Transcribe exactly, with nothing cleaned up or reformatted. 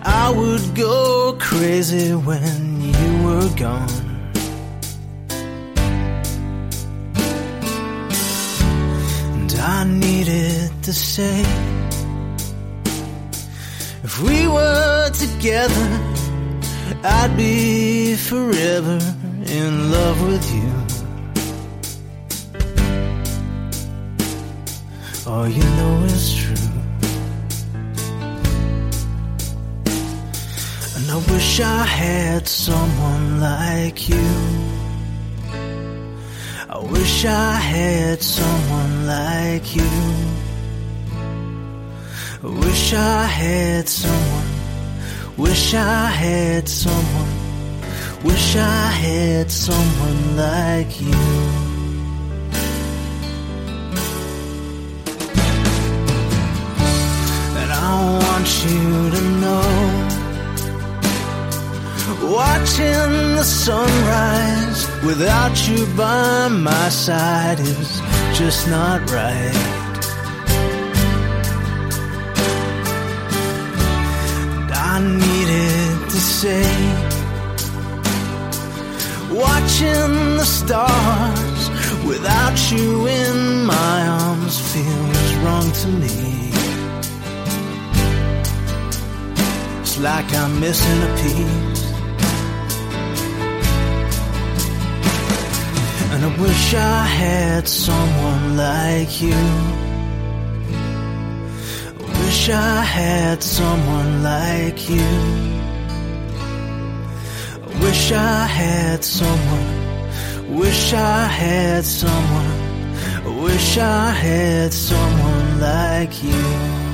I would go crazy when you were gone. And I needed to say, if we were together, I'd be forever in love with you. All you know is true. And I wish I had someone like you. I wish I had someone like you. I wish I had someone. Wish I had someone. Wish I had someone like you. And I want you to know, watching the sunrise without you by my side is just not right. And I needed to say, watching the stars without you in my arms feels wrong to me. It's like I'm missing a piece. And I wish I had someone like you. I wish I had someone like you. I wish I had someone. Wish I had someone. I wish I had someone like you.